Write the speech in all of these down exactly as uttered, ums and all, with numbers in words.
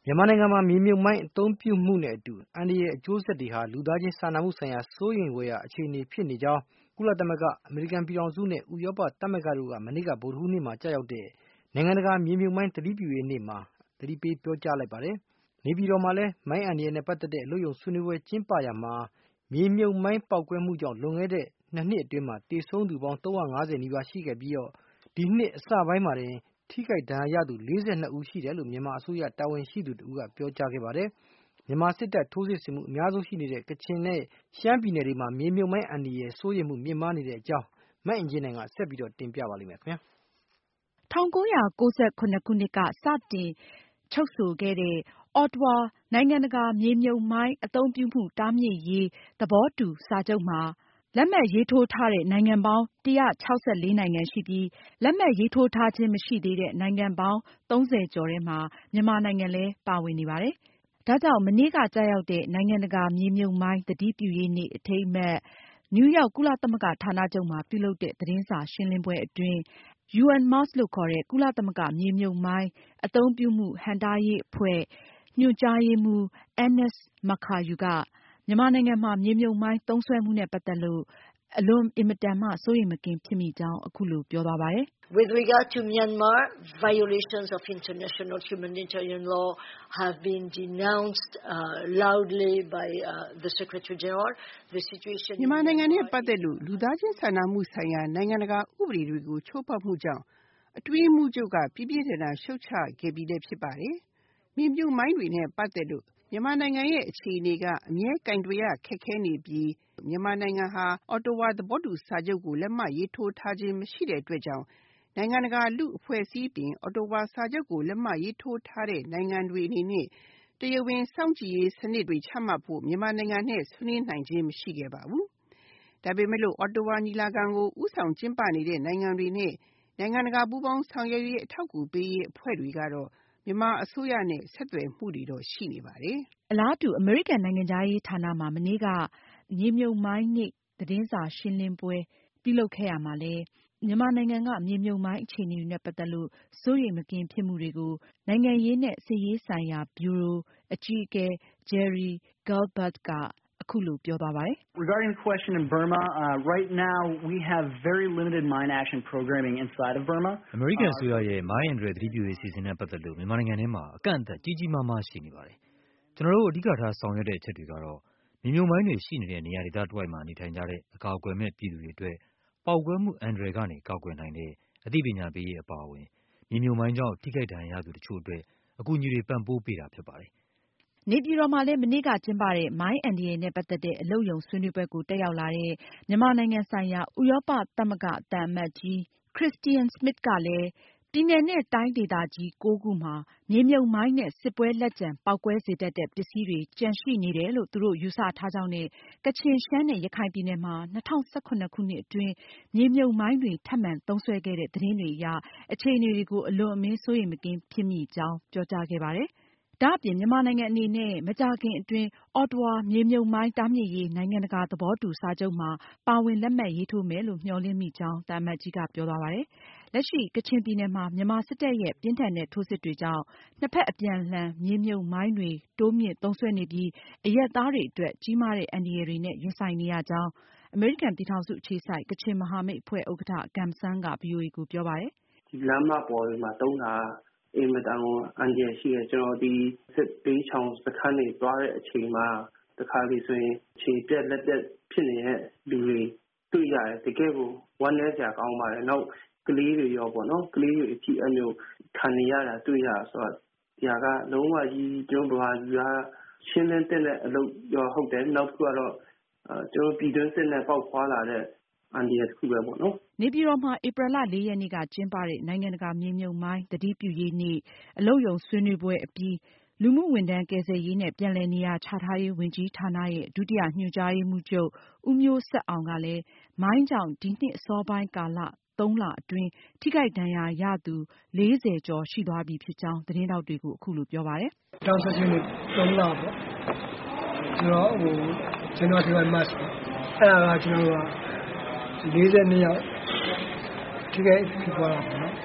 မြန်မာနိုင်ငံမှာမြေမြုပ်မိုင်းအသုံးပြုမှုနဲ့အတူအန္တရာယ်အကျိုးဆက်တွေဟာလူသားချင်းစာနာမှုဆိုင်ရာစိုးရိမ်ဖွယ်ရာအခြေအနေဖြစ်နေကြောင်းကုလသမဂ္ဂအမေရိကန်ပြည်ထောင်စုနဲ့ဥရောပသမဂ္ဂတို့ကမနေ့ကဗုဒ္ဓဟူးနေ့မှာကြာရောက်တဲ့နိုင်ငံတကာမြေမြုပ်မိုင်းသတိပြုရေးနေ့မှာသတိပေးပြောကြားလိုက်ပါတယ်။နေပြည်တော်မှာလည်းမိုင်းအန္တရာယ်နဲ့ပတ်သက်တဲ့အလို့ယုံဆွေးနွေးပွဲကျင်းပရာမှာမြေမြုပ်မိုင်းပေါက်ကွဲမှုကြောင့်လွန်ခဲ့တဲ့နှစ်နှစ်အတွင်းမှာတေဆုံးသူပေါင်းသုံးရာငါးဆယ်နီးပါးရှိခဲ့ပြီးတော့ဒီနှစ်အစပိုင်းမှာတင်ထိခိုက်ဒဏ်ရာရသူလေးဆယ်နှစ်ဦးရှိတယ်လို့မြန်မာအစိုးရတာဝန်ရှိသူတဦးကပြောကြားခဲ့ပါတယ်။မြန်မာစစ်တပ်ထိုးစစ်ဆင်မှုအများဆုံးရှိနေတဲ့ကချင်နဲ့ရှမ်းပြည်နယ်တွေမှာမြေမြုပ်မိုင်းအန္တရာယ်စိုးရိမ်မှုမြင့်မားနေတဲ့အကြောင်းမအင်ကြင်းနိုင်ကဆက်ပြီးတော့တင်ပြပါလိမ့်မယ်ခင်ဗျာ။၁၉၉၇ခုနှစ်ကစတင်ချုပ်ဆိုခဲ့တဲ့ Ottawa နိုင်ငံတကာမြေမြုပ်မိုင်းအသုံးပြုမှုတားမြစ်ရေးသဘောတူစာချုပ်မှာလက်မှတ်ရေးထိုးထားတဲ့နိုင်ငံပေါင်း၁၆၄နိုင်ငံရှိပြီးလက်မှတ်ရေးထိုးထားခြင်းမရှိသေးတဲ့နိုင်ငံပေါင်းသုံးဆယ်ကျော်ထဲမှာမြန်မာနိုင်ငံလည်းပါဝင်နေပါတယ်။ဒါကြောင့်မနေ့ကကျရောက်တဲ့နိုင်ငံတကာမြေမြုပ်မိုင်းသတိပြုရေးနေ့အထိမ်းအမှတ်နယူးရောက်ကုလသမဂ္ဂဌာနချုပ်မှာပြုလုပ်တဲ့သတင်းစာရှင်းလင်းပွဲအတွင်း UNMOS လို့ခေါ်တဲ့ကုလသမဂ္ဂမြေမြုပ်မိုင်းအသုံးပြုမှုဟန့်တားရေးအဖွဲ့ညွှန်ကြားရေးမှူး Agnes Makayu ကမြန်မာနိုင်ငံမှာမြေမြုပ်မိုင်းသုံးစွဲမှုနဲ့ပတ်သက်လို့အလွန်အင်မတန်မှစိုးရိမ်မကင်းဖြစ်မိကြောင်းအခုလိုပြောသွားပါတယ်။ With regard to Myanmar, violations of international humanitarian law have been denounced uh, loudly by uh, the Secretary General. The situation မြန်မာနိုင်ငံနဲ့ပတ်သက်လို့လူသားချင်းစာနာမှုဆိုင်ရာနိုင်ငံတကာဥပဒေတွေကိုချိုးဖောက်မှုကြောင့်အတွင်းမှုချုပ်ကပြင်းပြင်းထန်ထန်ရှုတ်ချခဲ့ပြီးလည်းဖြစ်ပါတယ်။မြေမြုပ်မိုင်းတွေနဲ့ပတ်သက်လို့မြန်မာနိုင်ငံရဲ့အခြေအနေကအမြဲကင်တွယ်ရခက်ခဲနေပြီးမြန်မာနိုင်ငံဟာ Ottawa သဘောတူစာချုပ်ကိုလက်မှတ်ရေးထိုးထားခြင်းမရှိတဲ့အတွက်ကြောင့်နိုင်ငံတကာလူ့အဖွဲ့အစည်းတင် Ottawa စာချုပ်ကိုလက်မှတ်ရေးထိုးထားတဲ့နိုင်ငံတွေအနေနဲ့တရားဝင်စောင့်ကြည့်ရေးစနစ်တွေချမှတ်ဖို့မြန်မာနိုင်ငံနဲ့ဆွေးနွေးနိုင်ခြင်းမရှိခဲ့ပါဘူး။ဒါပေမဲ့လို့ Ottawa ညီလာခံကိုဦးဆောင်ကျင်းပနေတဲ့နိုင်ငံတွေနဲ့နိုင်ငံတကာပူးပေါင်းဆောင်ရွက်ရေးအထောက်အကူပေးရေးအဖွဲ့တွေကတော့မြန်မာအစိုးရနဲ့ဆက်သွယ်မှုတွေတော့ရှိနေပါတယ်။အလားတူအမေရိကန်နိုင်ငံခြားရေးဌာနမှာမနေ့ကမြေမြုပ်မိုင်းနေ့သတင်းစာရှင်းလင်းပွဲပြုလုပ်ခဲ့ရမှာလည်းမြန်မာနိုင်ငံကမြေမြုပ်မိုင်းအခြေအနေတွေနဲ့ပတ်သက်လို့စိုးရိမ်မကင်းဖြစ်မှုတွေကိုနိုင်ငံရေးနဲ့စစ်ရေးဆိုင်ရာဗျူရိုအကြီးအကဲ Jerry Gelbart ကအခုလိုပြောသွားပါတယ်။ Regarding the question in Burma, uh, right now we have very limited mine action programming inside of Burma. အမေရိကန်အစိုးရရဲ့မိုင်းအန္တရာယ်သတိပြုရေးအစီအစဉ်နဲ့ပတ်သက်လို့မြန်မာနိုင်ငံထဲမှာအကန့်အသတ်ကြီးကြီးမားမားရှိနေပါတယ်။ကျွန်တော်တို့အဓိကထားဆောင်ရွက်တဲ့အချက်တွေကတော့မြေမြုပ်မိုင်းတွေရှိနေတဲ့နေရာဒေသတစ်ဝိုက်မှာနေထိုင်ကြတဲ့အကာအကွယ်မဲ့ပြည်သူတွေအတွက်ပေါက်ကွဲမှုအန္တရာယ်ကနေကာကွယ်နိုင်တဲ့အသိပညာပေးရေးအပါအဝင်မြေမြုပ်မိုင်းကြောင့်ထိခိုက်ဒဏ်ရာရသူတချို့အတွက်အကူအညီတွေပံ့ပိုးပေးတာဖြစ်ပါတယ်။နေပြည်တော်မှာလည်းမနေ့ကကျင်းပတဲ့မိုင်းအန္တရာယ်နဲ့ပတ်သက်တဲ့အလုပ်ရုံဆွေးနွေးပွဲကိုတက်ရောက်လာတဲ့မြန်မာနိုင်ငံဆိုင်ရာဥရောပသမဂ္ဂသံအမတ်ကြီး Christian Schmidt ကလည်းပြည်နယ်နဲ့တိုင်းဒေသကြီးကိုးခုမှာမြေမြုပ်မိုင်းနဲ့စစ်ပွဲလက်ကျန်ပေါက်ကွဲစေတတ်တဲ့ပစ္စည်းတွေကျန်ရှိနေတယ်လို့သူတို့ယူဆထားကြောင်းနဲ့ကချင်ရှမ်းနဲ့ရခိုင်ပြည်နယ်မှာ၂၀၁၇ခုနှစ်အတွင်းမြေမြုပ်မိုင်းတွေထပ်မံသုံးစွဲခဲ့တဲ့သတင်းတွေအရအခြေအနေတွေကိုအလွန်အမင်းစိုးရိမ်မကင်းဖြစ်မိကြောင်းပြောကြားခဲ့ပါတယ်။ဒါအပြင်မြန်မာနိုင်ငံအနေနဲ့မကြာခင်အတွင်း Ottawa မြေမြုပ်မိုင်းတားမြစ်ရေးနိုင်ငံတကာသဘောတူစာချုပ်မှာပါဝင်လက်မှတ်ရေးထိုးမယ်လို့မျှော်လင့်မိကြောင်းသံအမတ်ကြီးကပြောသွားပါတယ်။လက်ရှိကချင်ပြည်နယ်မှာမြန်မာစစ်တပ်ရဲ့ပြင်းထန်တဲ့ထိုးစစ်တွေကြောင့်နှစ်ဖက်အပြန်အလှန်မြေမြုပ်မိုင်းတွေတိုးမြင့်သုံးစွဲနေပြီးအရပ်သားတွေအတွက်ကြီးမားတဲ့အန္တရာယ်တွေနဲ့ရင်ဆိုင်နေရကြောင်းအမေရိကန်ပြည်ထောင်စုအခြေစိုက်ကချင်မဟာမိတ်အဖွဲ့ဥက္ကဋ္ဌ Gum Sang က ဗွီအိုအေကိုပြောပါတယ်။ဒီလမ်းမပေါ်တွေမှာတုံးတာအင်မတန်ကိုအန္တရာယ်ရှိတယ်ကျွန်တော်ဒီစစ်ပေးချောင်စခန်းတွေသွားတဲ့အချိန်မှာတခါလေဆိုရင်ခြေပြက်လက်ပြက်ဖြစ်နေတဲ့လူတွေတွေ့ရတယ်တကယ်ကိုဝမ်းနည်းစရာကောင်းပါတယ်နောက်ကလေးတွေရောပေါ့နော်ကလေးတွေအဖြစ်အမျိုးခံနေရတာတွေ့ရဆိုတော့ဒီဟာကလုံးဝကြီးကျွန်တော်ဘာယူရရှင်းလင်းတဲ့အလုပ်ရောဟုတ်တယ်နောက်တစ်ခုကတော့ကျွန်တော်ပြည်တွင်းစစ်နဲ့ပေါက်ဖွာလာတဲ့အန္တရာယ်တစ်ခုပဲပေါ့နော်နေပြည်တော်မှာဧပြီလလေးရက်နေ့ကကျင်းပတဲ့နိုင်ငံတကာမြေမြုပ်မိုင်းသတိပြုရေးနေ့အလုပ်ရုံဆွေးနွေးပွဲအပြီးလူမှုဝန်ထမ်းကယ်ဆယ်ရေးနဲ့ပြန်လည်နေရာချထားရေးဝန်ကြီးဌာနရဲ့ဒုတိယညွှန်ကြားရေးမှူးချုပ်ဦးမျိုးဆက်အောင်ကလည်းမိုင်းကြောင့်ဒီနှစ်အစောပိုင်းကာလသုံးလအတွင်းထိခိုက်ဒဏ်ရာရသူလေးဆယ်ကျော်ရှိသွားပြီဖြစ်ကြောင်းသတင်းထောက်တွေကိုအခုလိုပြောပါတယ်။၂၀၁၈နှစ်သုံးလပေါ့ကျွန်တော်ဟိုကျွန်တော်ဒီမှာ mask အဲ့ဒါကကျွန်တော်ကလေးဆယ်နှစ်ယောက်ထိခိုက်ဖြစ်သွားတာပေါ့နော်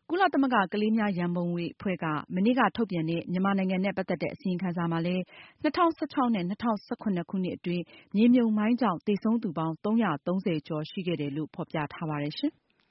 ကုလသမဂ္ဂကလေးများရန်ပုံငွေအဖွဲ့ကမနေ့ကထုတ်ပြန်တဲ့မြန်မာနိုင်ငံနဲ့ပတ်သက်တဲ့အစီရင်ခံစာမှာလည်း၂၀၁၆နဲ့၂၀၁၇ခုနှစ်အတွင်းမြေမြုပ်မိုင်းကြောင့်သေဆုံးသူပေါင်းသုံးရာသုံးဆယ်ကျော်ရှိခဲ့တယ်လို့ဖေါ်ပြထားပါတယ်ရှင်။